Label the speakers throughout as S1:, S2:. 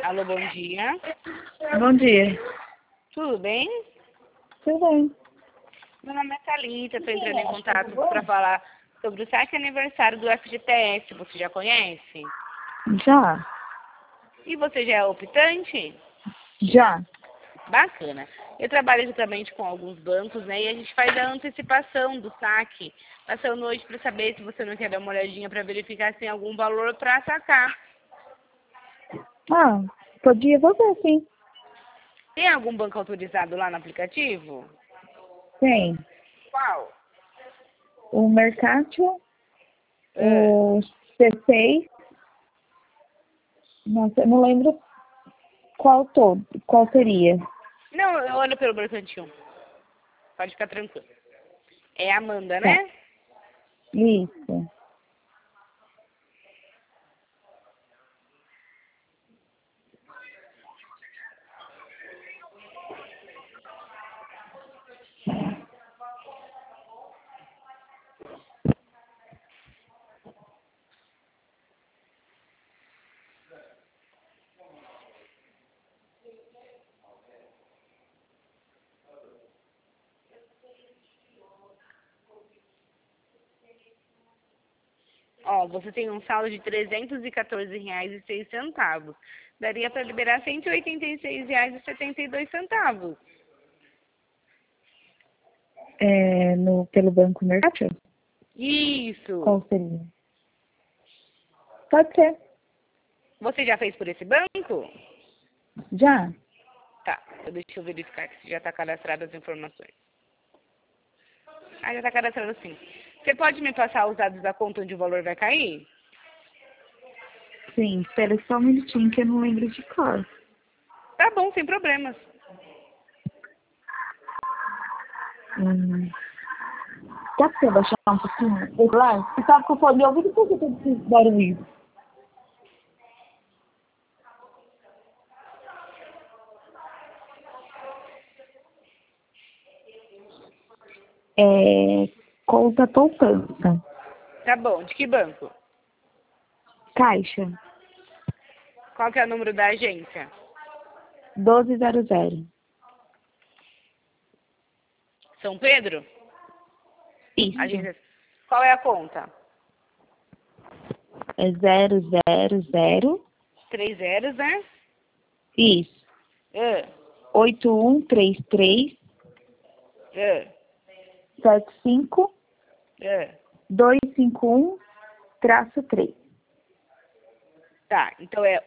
S1: Alô, bom dia.
S2: Bom dia.
S1: Tudo bem?
S2: Tudo bem.
S1: Meu nome é Thalita, estou entrando em contato para falar sobre o saque aniversário do FGTS. Você já conhece?
S2: Já?
S1: E você já é optante?
S2: Já.
S1: Bacana. Eu trabalho justamente com alguns bancos, né? E a gente faz a antecipação do saque. Passando hoje para saber se você não quer dar uma olhadinha para verificar se tem algum valor para sacar.
S2: Ah, podia fazer, sim.
S1: Tem algum banco autorizado lá no aplicativo?
S2: Tem.
S1: Qual?
S2: O Mercatio,
S1: Ah,
S2: o C6. Nossa, eu não lembro qual seria.
S1: Não, eu olho pelo Mercantil. Pode ficar tranquilo. É a Amanda,
S2: Tá.
S1: né?
S2: Isso.
S1: Ó, você tem um saldo de R$ 314,06. Daria para liberar R$ 186,72.
S2: Pelo Banco Mercatio?
S1: Isso.
S2: Qual seria? Pode ser.
S1: Você já fez por esse banco?
S2: Já?
S1: Tá. Então deixa eu verificar que já está cadastrado as informações. Ah, já está cadastrado sim. Você pode me passar os dados da conta onde o valor vai cair?
S2: Sim. Espera só um minutinho que eu não lembro de cor.
S1: Tá bom, sem problemas.
S2: Hum. Dá pra você abaixar um pouquinho? Sei lá, você tava com o fone de ouvido, por que tem esse barulho? Conta poupança.
S1: Tá bom. De que banco?
S2: Caixa.
S1: Qual que é o número da agência?
S2: 1200.
S1: São Pedro?
S2: Isso.
S1: Agência. Qual é a conta?
S2: É 000.
S1: 3 zeros, né?
S2: Isso.
S1: Ah,
S2: 8133
S1: ah,
S2: 75
S1: ah.
S2: 251-3.
S1: Tá, então é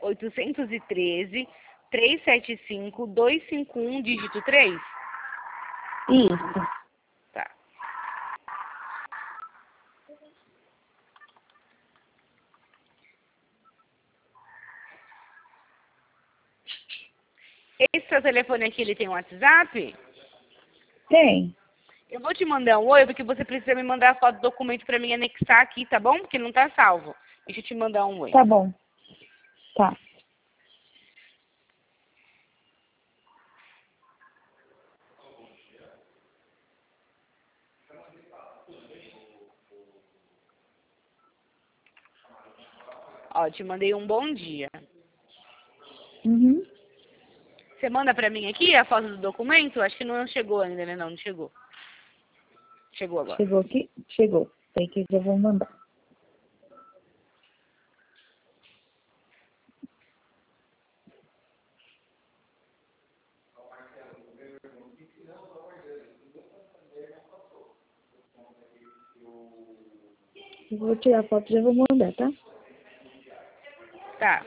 S1: 813-375-251, dígito 3.
S2: Isso.
S1: Tá. Esse seu telefone aqui, ele tem um WhatsApp?
S2: Tem.
S1: Eu vou te mandar um oi, porque você precisa me mandar a foto do documento pra mim anexar aqui, tá bom? Porque não tá salvo. Deixa eu te mandar um oi.
S2: Tá bom. Tá.
S1: Ó, te mandei um bom dia.
S2: Uhum.
S1: Você manda pra mim aqui a foto do documento? Acho que não chegou ainda, né? Não, não chegou. Chegou agora.
S2: Chegou aqui? Chegou. Tem que já vou mandar. Eu vou tirar a foto e já vou mandar, tá?
S1: Tá.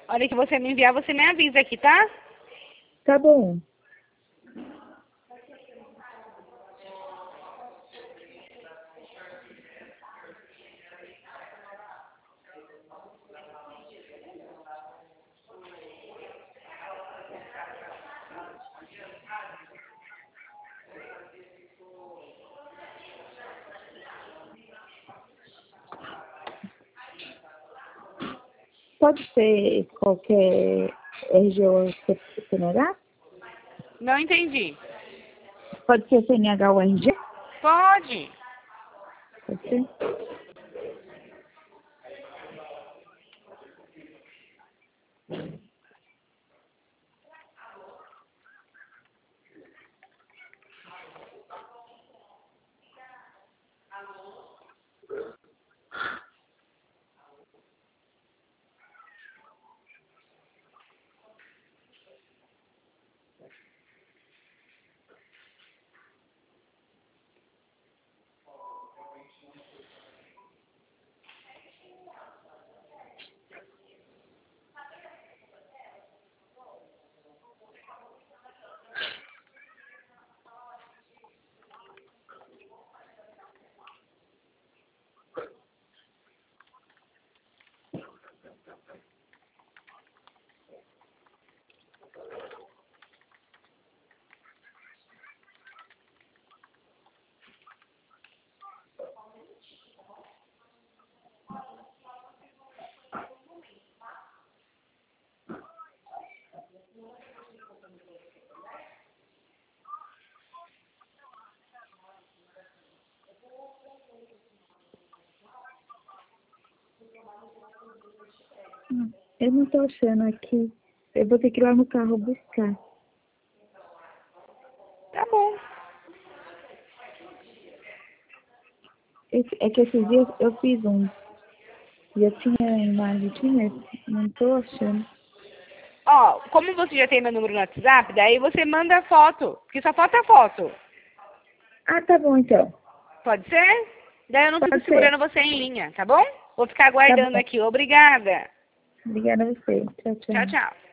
S1: A hora que você me enviar, você me avisa aqui, tá?
S2: Tá bom. Pode ser qualquer RG ou CNH?
S1: Não entendi.
S2: Pode ser CNH ou RG?
S1: Pode.
S2: Pode ser. Eu não tô achando aqui. Eu vou ter que ir lá no carro buscar.
S1: Tá bom.
S2: É que esses dias eu fiz um. E eu tinha a imagem, tinha, não tô achando.
S1: Ó, como você já tem meu número no WhatsApp, daí você manda a foto. Porque só falta a foto.
S2: Ah, tá bom então.
S1: Pode ser? Daí eu não fico
S2: Pode
S1: segurando
S2: ser.
S1: você em linha, tá bom? Vou ficar
S2: Tá
S1: aguardando
S2: bom.
S1: aqui. Obrigada.
S2: Obrigada a você. Tchau,
S1: Tchau,
S2: tchau.
S1: tchau.